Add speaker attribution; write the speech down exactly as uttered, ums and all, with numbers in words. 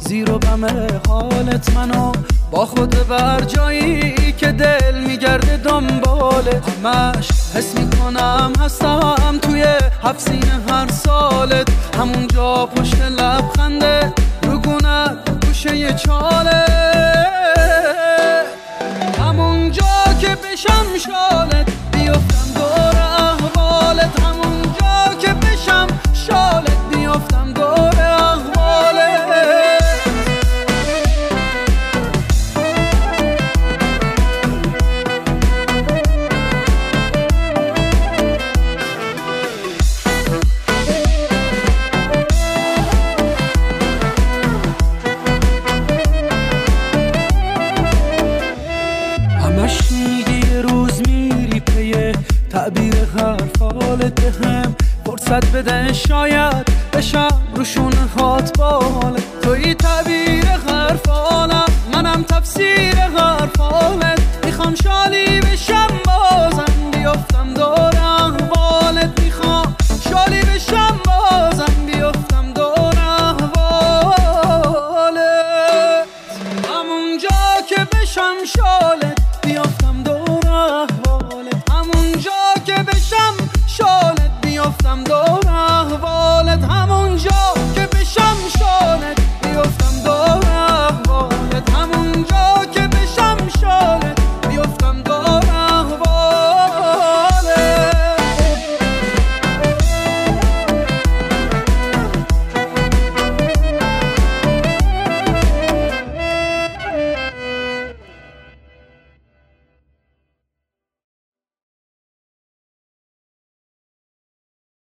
Speaker 1: زیر و غم حالت منو با خود بر جایی که دل میگرده دنباله همش حس میکنم هستم توی هفت سینه هر سالت همونجا پشت لبخنده رگونت گوشه یه چاله همونجا که بشم شالت بیفتم دور احوالت همونجا که بشم شالت بیفتم دور احوالت همش میگی یه روز میری پیه تعبیر حرفالت بهم فرصت بده شاید بشم روشون هات باله توی تعبیر حرفالم منم تفسیر حرفالت میخوام شالی بشم بازم بیفتم دور احوالت میخوام شالی بشم بازم بیفتم دور احوالت همونجا که بشم شالت